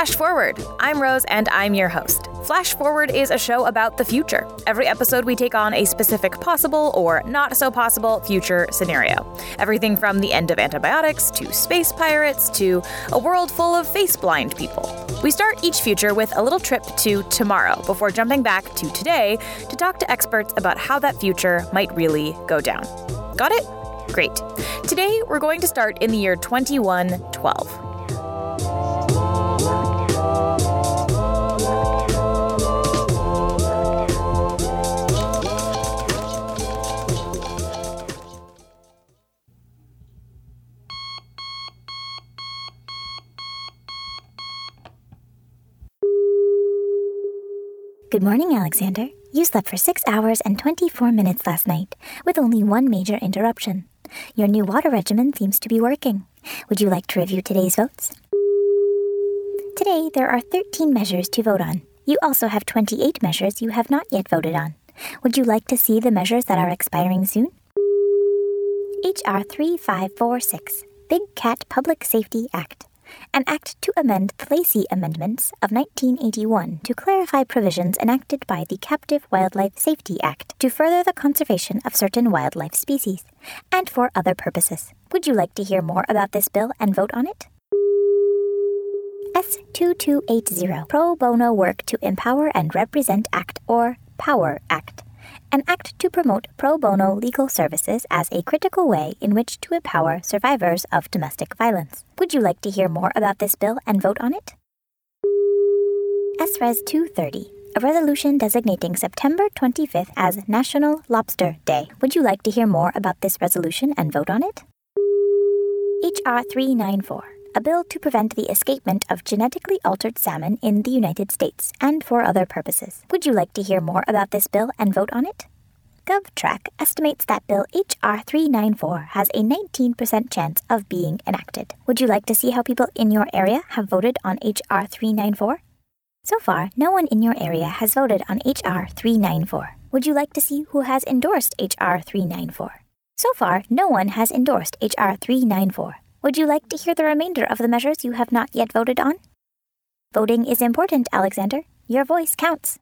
Flash Forward. I'm Rose, and I'm your host. Flash Forward is a show about the future. Every episode, we take on a specific possible or not so possible future scenario. Everything from the end of antibiotics to space pirates to a world full of face-blind people. We start each future with a little trip to tomorrow before jumping back to today to talk to experts about how that future might really go down. Got it? Great. Today, we're going to start in the year 2112. Good morning, Alexander. You slept for 6 hours and 24 minutes last night, with only one major interruption. Your new water regimen seems to be working. Would you like to review today's votes? Today, there are 13 measures to vote on. You also have 28 measures you have not yet voted on. Would you like to see the measures that are expiring soon? H.R. 3546, Big Cat Public Safety Act. An act to amend the Lacey Amendments of 1981 to clarify provisions enacted by the Captive Wildlife Safety Act to further the conservation of certain wildlife species, and for other purposes. Would you like to hear more about this bill and vote on it? S2280, Pro Bono Work to Empower and Represent Act, or POWER Act. An act to promote pro bono legal services as a critical way in which to empower survivors of domestic violence. Would you like to hear more about this bill and vote on it? SRES 230, a resolution designating September 25th as National Lobster Day. Would you like to hear more about this resolution and vote on it? HR 394, a bill to prevent the escapement of genetically altered salmon in the United States and for other purposes. Would you like to hear more about this bill and vote on it? GovTrack estimates that Bill HR 394 has a 19% chance of being enacted. Would you like to see how people in your area have voted on HR 394? So far, no one in your area has voted on HR 394. Would you like to see who has endorsed HR 394? So far, no one has endorsed HR 394. Would you like to hear the remainder of the measures you have not yet voted on? Voting is important, Alexander. Your voice counts.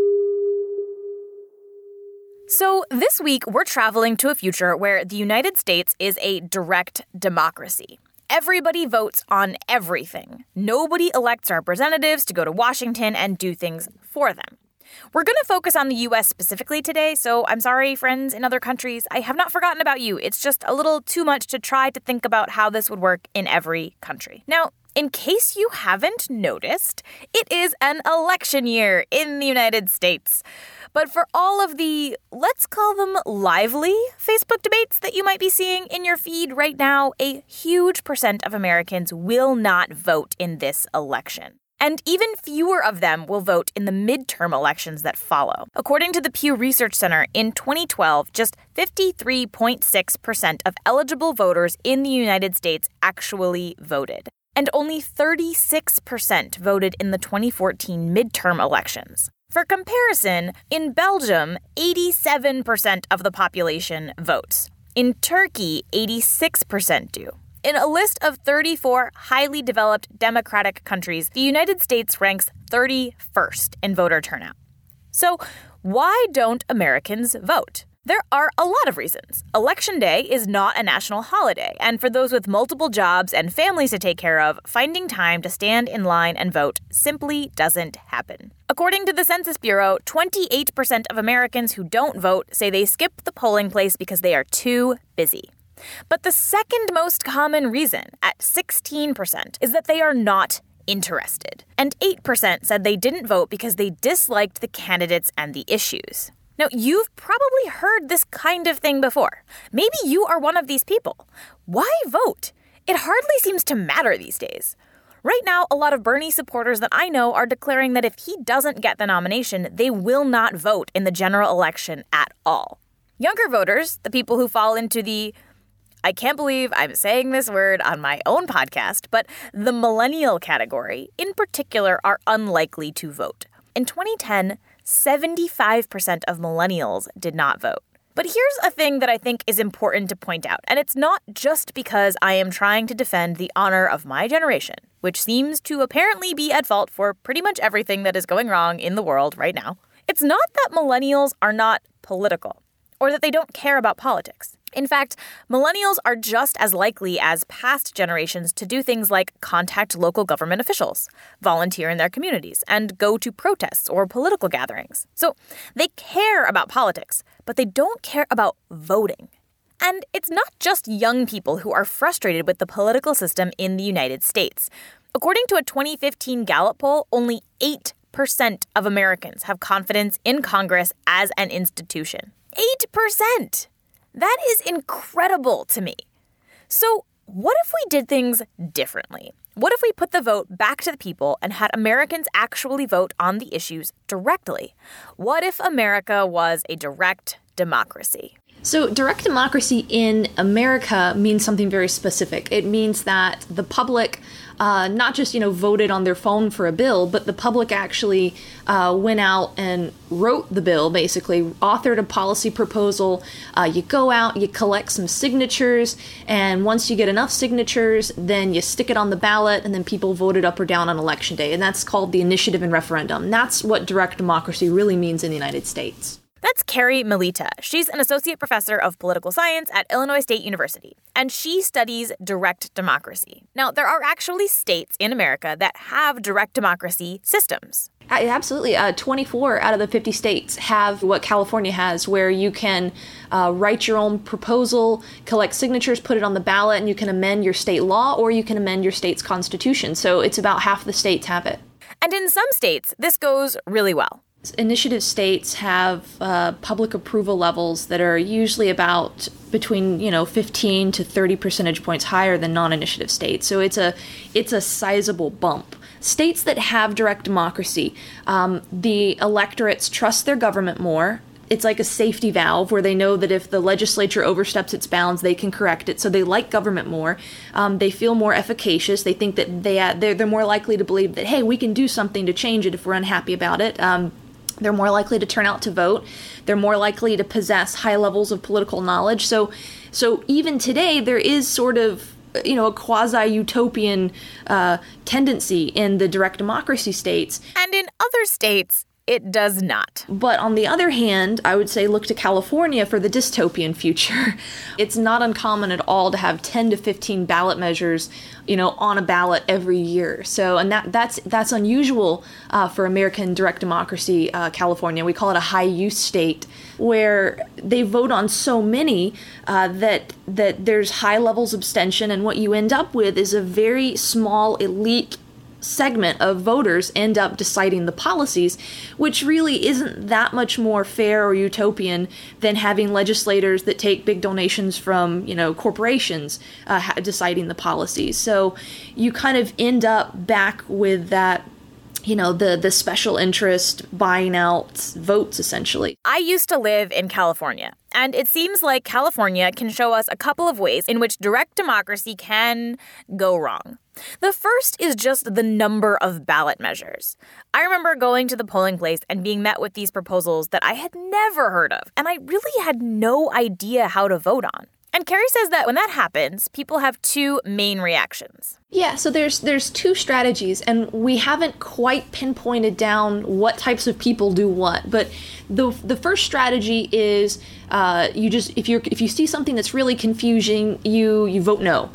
So this week, we're traveling to a future where the United States is a direct democracy. Everybody votes on everything. Nobody elects representatives to go to Washington and do things for them. We're going to focus on the U.S. specifically today, so I'm sorry, friends in other countries. I have not forgotten about you. It's just a little too much to try to think about how this would work in every country. Now, in case you haven't noticed, it is an election year in the United States. But for all of the, let's call them lively Facebook debates that you might be seeing in your feed right now, a huge percent of Americans will not vote in this election. And even fewer of them will vote in the midterm elections that follow. According to the Pew Research Center, in 2012, just 53.6% of eligible voters in the United States actually voted. And only 36% voted in the 2014 midterm elections. For comparison, in Belgium, 87% of the population votes. In Turkey, 86% do. In a list of 34 highly developed democratic countries, the United States ranks 31st in voter turnout. So, why don't Americans vote? There are a lot of reasons. Election Day is not a national holiday, and for those with multiple jobs and families to take care of, finding time to stand in line and vote simply doesn't happen. According to the Census Bureau, 28% of Americans who don't vote say they skip the polling place because they are too busy. But the second most common reason, at 16%, is that they are not interested. And 8% said they didn't vote because they disliked the candidates and the issues. Now, you've probably heard this kind of thing before. Maybe you are one of these people. Why vote? It hardly seems to matter these days. Right now, a lot of Bernie supporters that I know are declaring that if he doesn't get the nomination, they will not vote in the general election at all. Younger voters, the people who fall into the, I can't believe I'm saying this word on my own podcast, but the millennial category, in particular, are unlikely to vote. In 2010, 75% of millennials did not vote. But here's a thing that I think is important to point out, and it's not just because I am trying to defend the honor of my generation. which seems to apparently be at fault for pretty much everything that is going wrong in the world right now, it's not that millennials are not political or that they don't care about politics. In fact, millennials are just as likely as past generations to do things like contact local government officials, volunteer in their communities, and go to protests or political gatherings. So they care about politics, but they don't care about voting. And it's not just young people who are frustrated with the political system in the United States. According to a 2015 Gallup poll, only 8% of Americans have confidence in Congress as an institution. 8%! That is incredible to me. So what if we did things differently? What if we put the vote back to the people and had Americans actually vote on the issues directly? What if America was a direct democracy? So direct democracy in America means something very specific. It means that the public not just, voted on their phone for a bill, but the public actually went out and wrote the bill, basically, authored a policy proposal. You go out, you collect some signatures, and once you get enough signatures, then you stick it on the ballot, and then people vote it up or down on Election Day. And that's called the initiative and referendum. That's what direct democracy really means in the United States. That's Carrie Melita. She's an associate professor of political science at Illinois State University, and she studies direct democracy. Now, there are actually states in America that have direct democracy systems. Absolutely. 24 out of the 50 states have what California has, where you can write your own proposal, collect signatures, put it on the ballot, and you can amend your state law or you can amend your state's constitution. So it's about half the states have it. And in some states, this goes really well. Initiative states have public approval levels that are usually about between 15 to 30 percentage points higher than non-initiative states. So it's a sizable bump. States that have direct democracy, the electorates trust their government more. It's like a safety valve where they know that if the legislature oversteps its bounds, they can correct it. So they like government more. They feel more efficacious. They think that they're more likely to believe that, hey, we can do something to change it if we're unhappy about it. They're more likely to turn out to vote. They're more likely to possess high levels of political knowledge. So even today, there is sort of a quasi-utopian tendency in the direct democracy states. And in other states, it does not. But on the other hand, I would say look to California for the dystopian future. It's not uncommon at all to have 10 to 15 ballot measures, on a ballot every year. So, and that's unusual for American direct democracy, California. We call it a high use state, where they vote on so many that there's high levels of abstention, and what you end up with is a very small elite segment of voters end up deciding the policies, which really isn't that much more fair or utopian than having legislators that take big donations from, corporations deciding the policies. So you kind of end up back with that, the special interest buying out votes, essentially. I used to live in California, and it seems like California can show us a couple of ways in which direct democracy can go wrong. The first is just the number of ballot measures. I remember going to the polling place and being met with these proposals that I had never heard of, and I really had no idea how to vote on. And Carrie says that when that happens, people have two main reactions. Yeah, so there's two strategies, and we haven't quite pinpointed down what types of people do what. But the first strategy is if you see something that's really confusing, you vote no.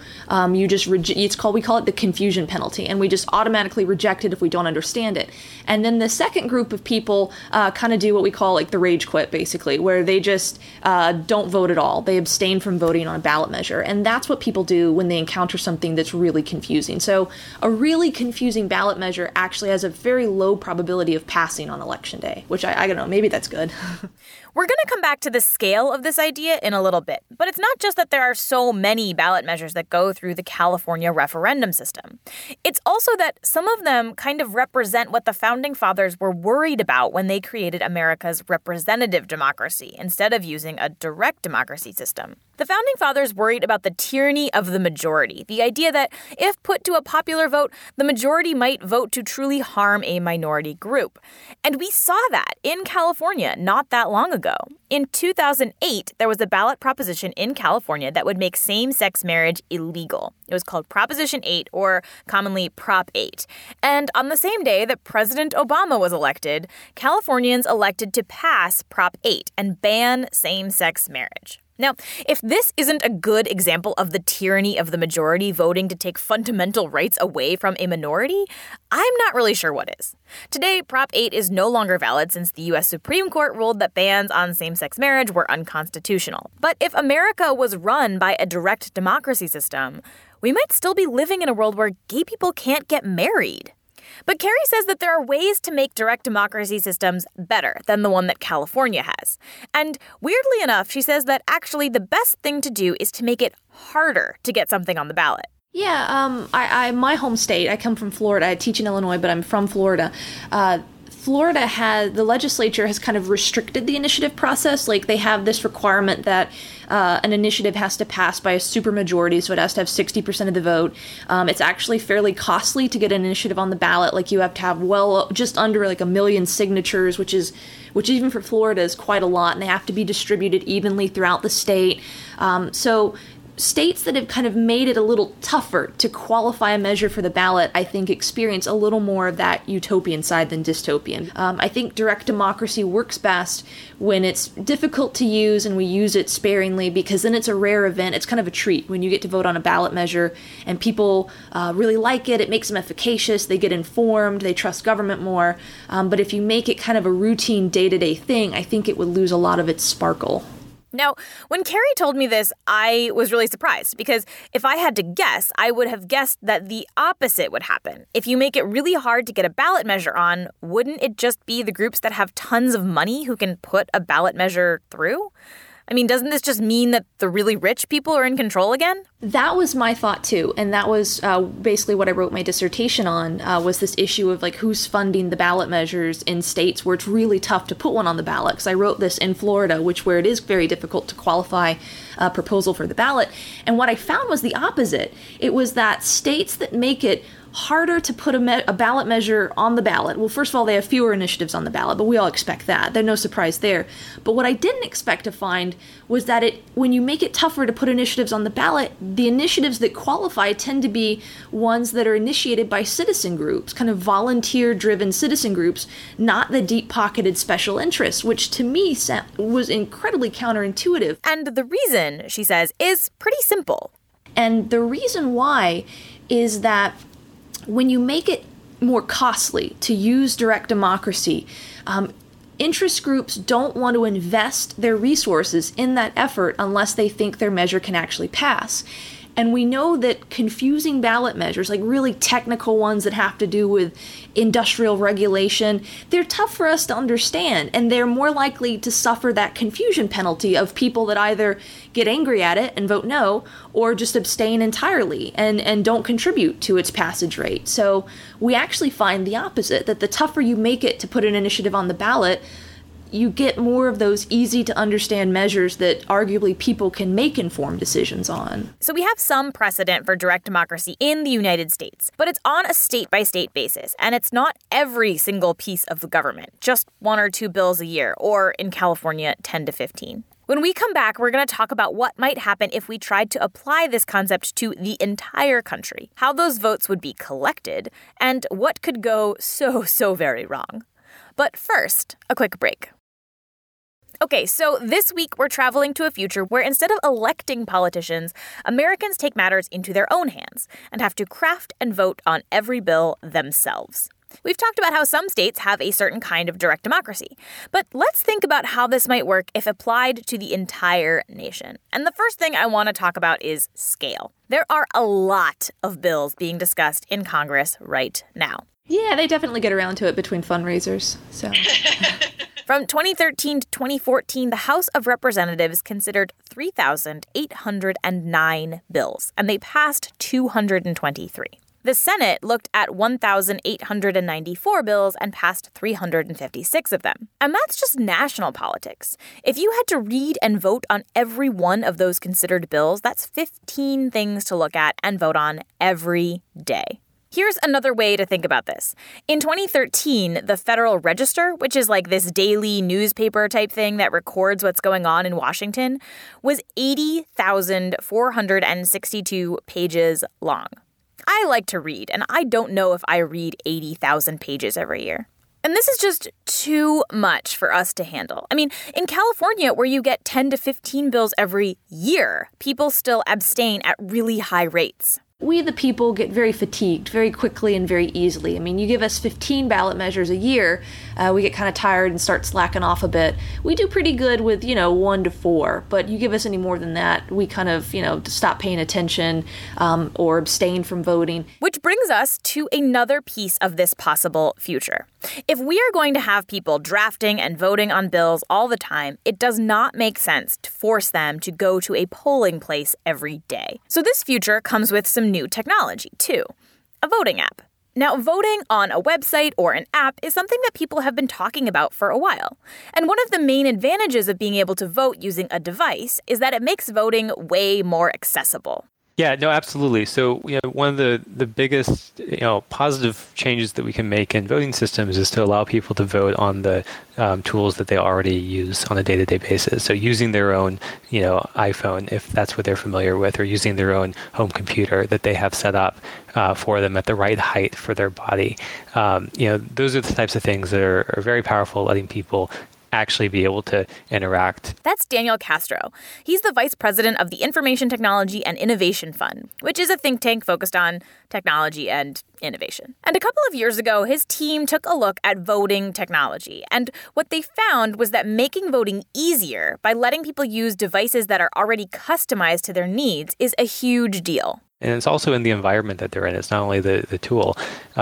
We call it the confusion penalty, and we just automatically reject it if we don't understand it. And then the second group of people kind of do what we call like the rage quit, basically, where they just don't vote at all. They abstain from voting on a ballot measure, and that's what people do when they encounter something that's really confusing. So a really confusing ballot measure actually has a very low probability of passing on Election Day, which I don't know, maybe that's good. We're going to come back to the scale of this idea in a little bit, but it's not just that there are so many ballot measures that go through the California referendum system. It's also that some of them kind of represent what the Founding Fathers were worried about when they created America's representative democracy instead of using a direct democracy system. The Founding Fathers worried about the tyranny of the majority, the idea that if put to a popular vote, the majority might vote to truly harm a minority group. And we saw that in California not that long ago. In 2008, there was a ballot proposition in California that would make same-sex marriage illegal. It was called Proposition 8, or commonly Prop 8. And on the same day that President Obama was elected, Californians elected to pass Prop 8 and ban same-sex marriage. Now, if this isn't a good example of the tyranny of the majority voting to take fundamental rights away from a minority, I'm not really sure what is. Today, Prop 8 is no longer valid since the U.S. Supreme Court ruled that bans on same-sex marriage were unconstitutional. But if America was run by a direct democracy system, we might still be living in a world where gay people can't get married. But Carrie says that there are ways to make direct democracy systems better than the one that California has. And weirdly enough, she says that actually the best thing to do is to make it harder to get something on the ballot. Yeah, my home state, I come from Florida. I teach in Illinois, but I'm from Florida. The legislature has kind of restricted the initiative process. Like, they have this requirement that an initiative has to pass by a supermajority, so it has to have 60% of the vote. It's actually fairly costly to get an initiative on the ballot. Like, you have to have just under like 1 million signatures, which even for Florida is quite a lot, and they have to be distributed evenly throughout the state. So states that have kind of made it a little tougher to qualify a measure for the ballot, I think, experience a little more of that utopian side than dystopian. I think direct democracy works best when it's difficult to use and we use it sparingly, because then it's a rare event. It's kind of a treat when you get to vote on a ballot measure and people really like it. It makes them efficacious. They get informed. They trust government more. But if you make it kind of a routine day-to-day thing, I think it would lose a lot of its sparkle. Now, when Carrie told me this, I was really surprised because if I had to guess, I would have guessed that the opposite would happen. If you make it really hard to get a ballot measure on, wouldn't it just be the groups that have tons of money who can put a ballot measure through? I mean, doesn't this just mean that the really rich people are in control again? That was my thought, too. And that was basically what I wrote my dissertation on, was this issue of, like, who's funding the ballot measures in states where it's really tough to put one on the ballot. Because I wrote this in Florida, where it is very difficult to qualify a proposal for the ballot. And what I found was the opposite. It was that states that make it harder to put a ballot measure on the ballot. Well, first of all, they have fewer initiatives on the ballot, but we all expect that. There's no surprise there. But what I didn't expect to find was that when you make it tougher to put initiatives on the ballot, the initiatives that qualify tend to be ones that are initiated by citizen groups, kind of volunteer-driven citizen groups, not the deep-pocketed special interests, which to me was incredibly counterintuitive. And the reason, she says, is pretty simple. And the reason why is that when you make it more costly to use direct democracy, interest groups don't want to invest their resources in that effort unless they think their measure can actually pass. And we know that confusing ballot measures, like really technical ones that have to do with industrial regulation, they're tough for us to understand, and they're more likely to suffer that confusion penalty of people that either get angry at it and vote no, or just abstain entirely and don't contribute to its passage rate. So we actually find the opposite, that the tougher you make it to put an initiative on the ballot, you get more of those easy-to-understand measures that arguably people can make informed decisions on. So we have some precedent for direct democracy in the United States, but it's on a state-by-state basis, and it's not every single piece of the government, just 1 or 2 bills a year, or in California, 10 to 15. When we come back, we're going to talk about what might happen if we tried to apply this concept to the entire country, how those votes would be collected, and what could go so very wrong. But first, a quick break. Okay, so this week we're traveling to a future where instead of electing politicians, Americans take matters into their own hands and have to craft and vote on every bill themselves. We've talked about how some states have a certain kind of direct democracy, but let's think about how this might work if applied to the entire nation. And the first thing I want to talk about is scale. There are a lot of bills being discussed in Congress right now. Yeah, they definitely get around to it between fundraisers, so... From 2013 to 2014, the House of Representatives considered 3,809 bills, and they passed 223. The Senate looked at 1,894 bills and passed 356 of them. And that's just national politics. If you had to read and vote on every one of those considered bills, that's 15 things to look at and vote on every day. Here's another way to think about this. In 2013, the Federal Register, which is like this daily newspaper type thing that records what's going on in Washington, was 80,462 pages long. I like to read, and I don't know if I read 80,000 pages every year. And this is just too much for us to handle. I mean, in California, where you get 10 to 15 bills every year, people still abstain at really high rates. We, the people, get very fatigued very quickly and very easily. I mean, you give us 15 ballot measures a year, we get kind of tired and start slacking off a bit. We do pretty good with, 1 to 4, but you give us any more than that, we kind of, stop paying attention or abstain from voting. Which brings us to another piece of this possible future. If we are going to have people drafting and voting on bills all the time, it does not make sense to force them to go to a polling place every day. So this future comes with some new technology, too. A voting app. Now, voting on a website or an app is something that people have been talking about for a while. And one of the main advantages of being able to vote using a device is that it makes voting way more accessible. Yeah, no, absolutely. So, one of the biggest, positive changes that we can make in voting systems is to allow people to vote on the tools that they already use on a day-to-day basis. So using their own, iPhone, if that's what they're familiar with, or using their own home computer that they have set up for them at the right height for their body. Those are the types of things that are very powerful, letting people actually be able to interact. That's Daniel Castro. He's the vice president of the Information Technology and Innovation Fund, which is a think tank focused on technology and innovation. And a couple of years ago, his team took a look at voting technology. And what they found was that making voting easier by letting people use devices that are already customized to their needs is a huge deal. And it's also in the environment that they're in. It's not only the tool.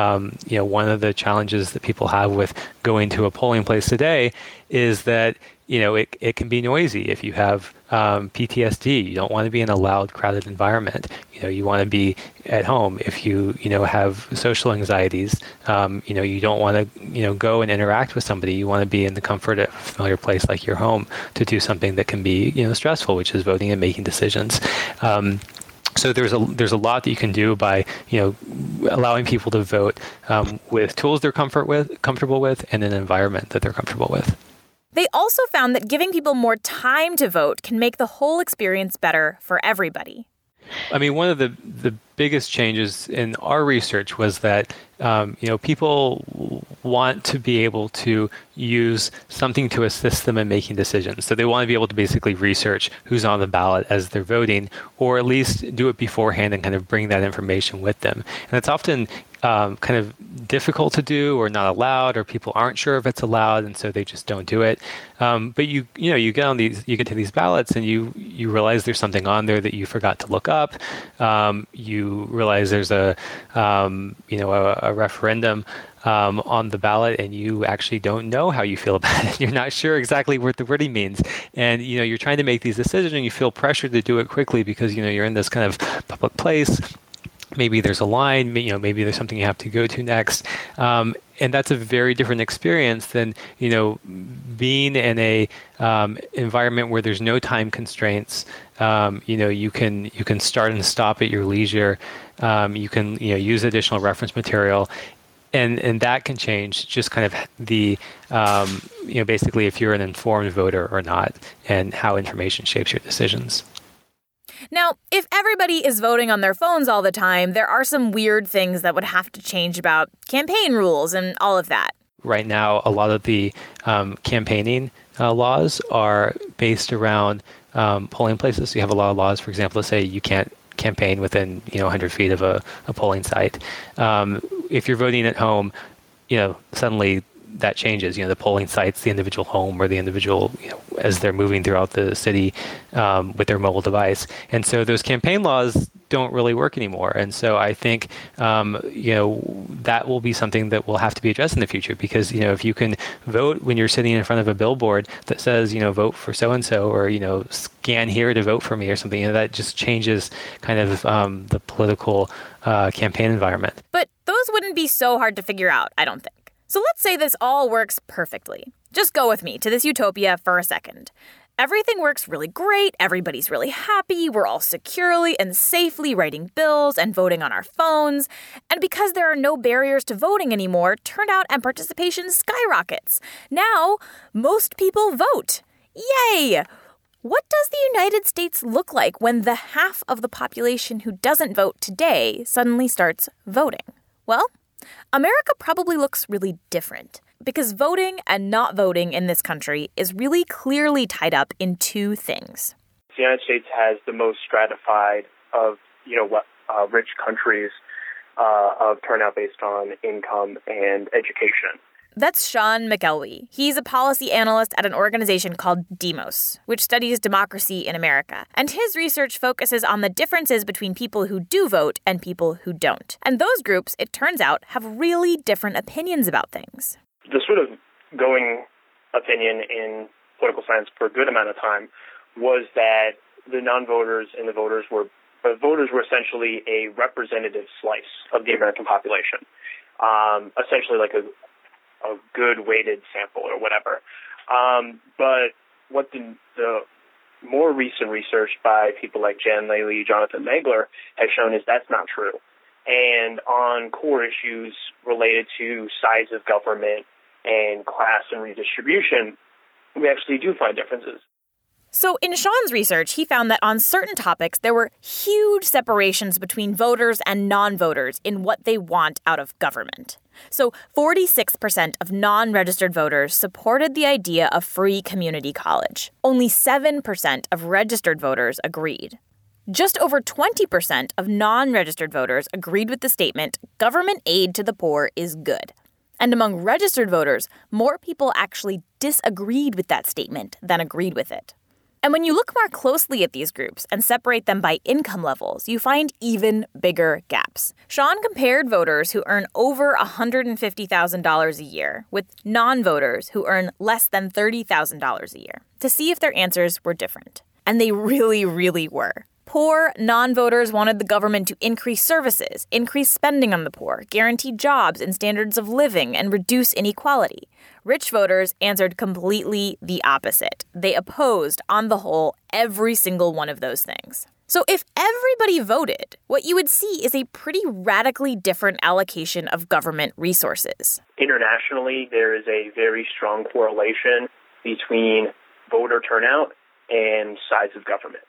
One of the challenges that people have with going to a polling place today is that, it can be noisy. If you have PTSD, you don't want to be in a loud, crowded environment. You want to be at home. If you, have social anxieties, you don't want to, go and interact with somebody. You want to be in the comfort of a familiar place like your home to do something that can be, stressful, which is voting and making decisions. So there's a lot that you can do by allowing people to vote with tools they're comfortable with, and an environment that they're comfortable with. They also found that giving people more time to vote can make the whole experience better for everybody. I mean, one of the biggest changes in our research was that people want to be able to use something to assist them in making decisions. So they want to be able to basically research who's on the ballot as they're voting, or at least do it beforehand and kind of bring that information with them. And it's often kind of difficult to do, or not allowed, or people aren't sure if it's allowed, and so they just don't do it. But you get to these ballots, and you realize there's something on there that you forgot to look up. You realize there's a referendum on the ballot, and you actually don't know how you feel about it. You're not sure exactly what the wording means, and you're trying to make these decisions, and you feel pressured to do it quickly because you're in this kind of public place. Maybe there's a line, maybe there's something you have to go to next. And that's a very different experience than, being in a environment where there's no time constraints. You can start and stop at your leisure. You can, use additional reference material. And that can change just kind of the, basically if you're an informed voter or not, and how information shapes your decisions. Now, if everybody is voting on their phones all the time, there are some weird things that would have to change about campaign rules and all of that. Right now, a lot of the campaigning laws are based around polling places. So you have a lot of laws, for example, let's say you can't campaign within 100 feet of a polling site. If you're voting at home, suddenly that changes. The polling sites, the individual home, or the individual, as they're moving throughout the city with their mobile device. And so those campaign laws don't really work anymore. And so I think, that will be something that will have to be addressed in the future, because, if you can vote when you're sitting in front of a billboard that says, vote for so-and-so, or, scan here to vote for me or something, that just changes kind of the political campaign environment. But those wouldn't be so hard to figure out, I don't think. So let's say this all works perfectly. Just go with me to this utopia for a second. Everything works really great, everybody's really happy, we're all securely and safely writing bills and voting on our phones. And because there are no barriers to voting anymore, turnout and participation skyrockets. Now, most people vote. Yay! What does the United States look like when the half of the population who doesn't vote today suddenly starts voting? Well, America probably looks really different, because voting and not voting in this country is really clearly tied up in two things. The United States has the most stratified of, rich countries of turnout based on income and education. That's Sean McElwee. He's a policy analyst at an organization called Demos, which studies democracy in America. And his research focuses on the differences between people who do vote and people who don't. And those groups, it turns out, have really different opinions about things. The sort of going opinion in political science for a good amount of time was that the non-voters and the voters were essentially a representative slice of the American population, essentially like a good weighted sample or whatever. But what the more recent research by people like Jan Lely, Jonathan Megler has shown is that's not true. And on core issues related to size of government and class and redistribution, we actually do find differences. So in Sean's research, he found that on certain topics, there were huge separations between voters and non-voters in what they want out of government. So 46% of non-registered voters supported the idea of free community college. Only 7% of registered voters agreed. Just over 20% of non-registered voters agreed with the statement, government aid to the poor is good. And among registered voters, more people actually disagreed with that statement than agreed with it. And when you look more closely at these groups and separate them by income levels, you find even bigger gaps. Sean compared voters who earn over $150,000 a year with non-voters who earn less than $30,000 a year to see if their answers were different. And they really, really were. Poor non-voters wanted the government to increase services, increase spending on the poor, guarantee jobs and standards of living, and reduce inequality. Rich voters answered completely the opposite. They opposed, on the whole, every single one of those things. So if everybody voted, what you would see is a pretty radically different allocation of government resources. Internationally, there is a very strong correlation between voter turnout and size of government.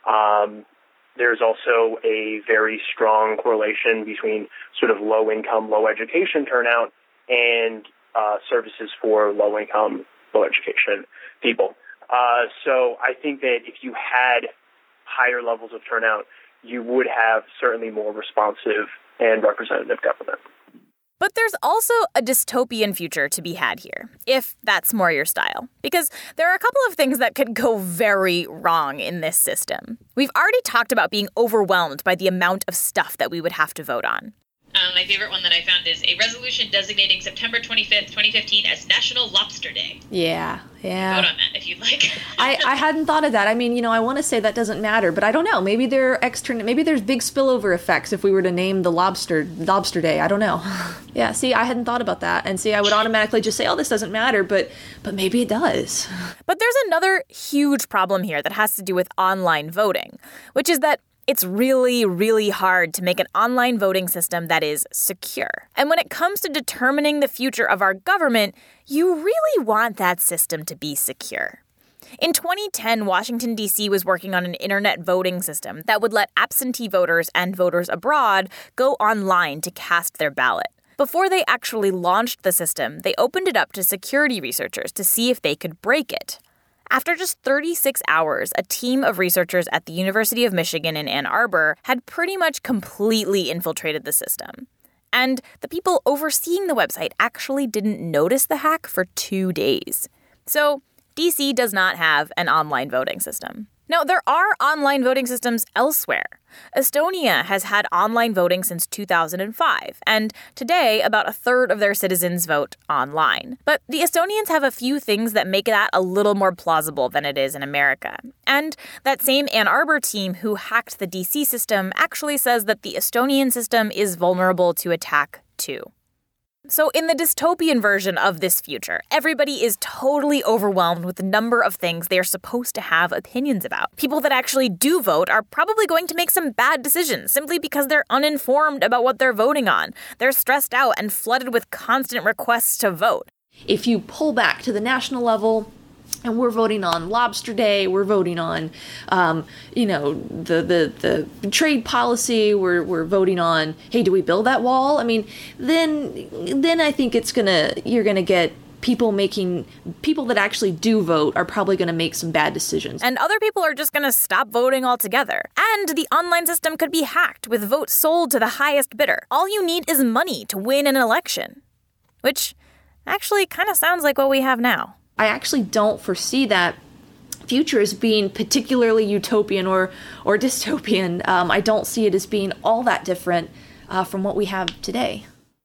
There's also a very strong correlation between sort of low-income, low-education turnout and services for low-income, low-education people. So I think that if you had higher levels of turnout, you would have certainly more responsive and representative government. But there's also a dystopian future to be had here, if that's more your style. Because there are a couple of things that could go very wrong in this system. We've already talked about being overwhelmed by the amount of stuff that we would have to vote on. My favorite one that I found is a resolution designating September 25th, 2015 as National Lobster Day. Yeah. Vote on that if you'd like. I hadn't thought of that. I mean, I want to say that doesn't matter, but I don't know. Maybe maybe there's big spillover effects if we were to name the Lobster Day. I don't know. Yeah, see, I hadn't thought about that. And see, I would automatically just say, oh, this doesn't matter, but maybe it does. But there's another huge problem here that has to do with online voting, which is that it's really, really hard to make an online voting system that is secure. And when it comes to determining the future of our government, you really want that system to be secure. In 2010, Washington, D.C. was working on an internet voting system that would let absentee voters and voters abroad go online to cast their ballot. Before they actually launched the system, they opened it up to security researchers to see if they could break it. After just 36 hours, a team of researchers at the University of Michigan in Ann Arbor had pretty much completely infiltrated the system. And the people overseeing the website actually didn't notice the hack for 2 days. So, DC does not have an online voting system. Now, there are online voting systems elsewhere. Estonia has had online voting since 2005, and today about a third of their citizens vote online. But the Estonians have a few things that make that a little more plausible than it is in America. And that same Ann Arbor team who hacked the DC system actually says that the Estonian system is vulnerable to attack too. So in the dystopian version of this future, everybody is totally overwhelmed with the number of things they are supposed to have opinions about. People that actually do vote are probably going to make some bad decisions simply because they're uninformed about what they're voting on. They're stressed out and flooded with constant requests to vote. If you pull back to the national level, and we're voting on Lobster Day, we're voting on, the trade policy, we're voting on, hey, do we build that wall? I mean, then I think you're gonna get people that actually do vote are probably gonna make some bad decisions. And other people are just gonna stop voting altogether. And the online system could be hacked with votes sold to the highest bidder. All you need is money to win an election. Which actually kind of sounds like what we have now. I actually don't foresee that future as being particularly utopian or dystopian. I don't see it as being all that different from what we have today.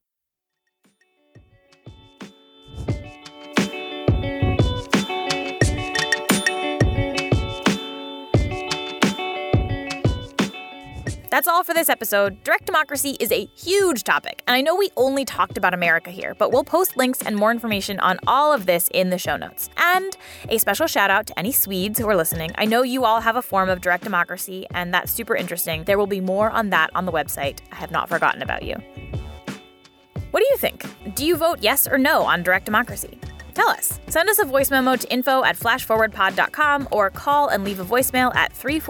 That's all for this episode. Direct democracy is a huge topic, and I know we only talked about America here, but we'll post links and more information on all of this in the show notes. And a special shout out to any Swedes who are listening. I know you all have a form of direct democracy, and that's super interesting. There will be more on that on the website. I have not forgotten about you. What do you think? Do you vote yes or no on direct democracy? Tell us. Send us a voice memo to info@flashforwardpod.com or call and leave a voicemail at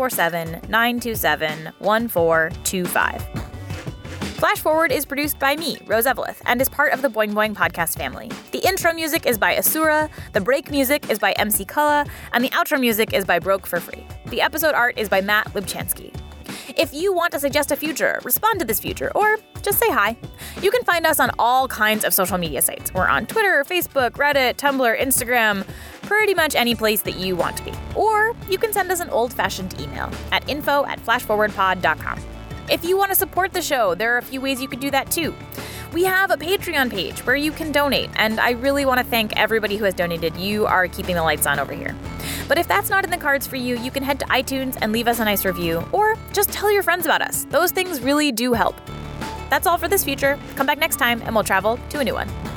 347-927-1425. Flash Forward is produced by me, Rose Eveleth, and is part of the Boing Boing podcast family. The intro music is by Asura, the break music is by MC Cullah, and the outro music is by Broke for Free. The episode art is by Matt Lubchansky. If you want to suggest a future, respond to this future, or just say hi, you can find us on all kinds of social media sites. We're on Twitter, Facebook, Reddit, Tumblr, Instagram, pretty much any place that you want to be. Or you can send us an old-fashioned email at info@flashforwardpod.com. If you want to support the show, there are a few ways you could do that too. We have a Patreon page where you can donate, and I really want to thank everybody who has donated. You are keeping the lights on over here. But if that's not in the cards for you, you can head to iTunes and leave us a nice review, or just tell your friends about us. Those things really do help. That's all for this future. Come back next time, and we'll travel to a new one.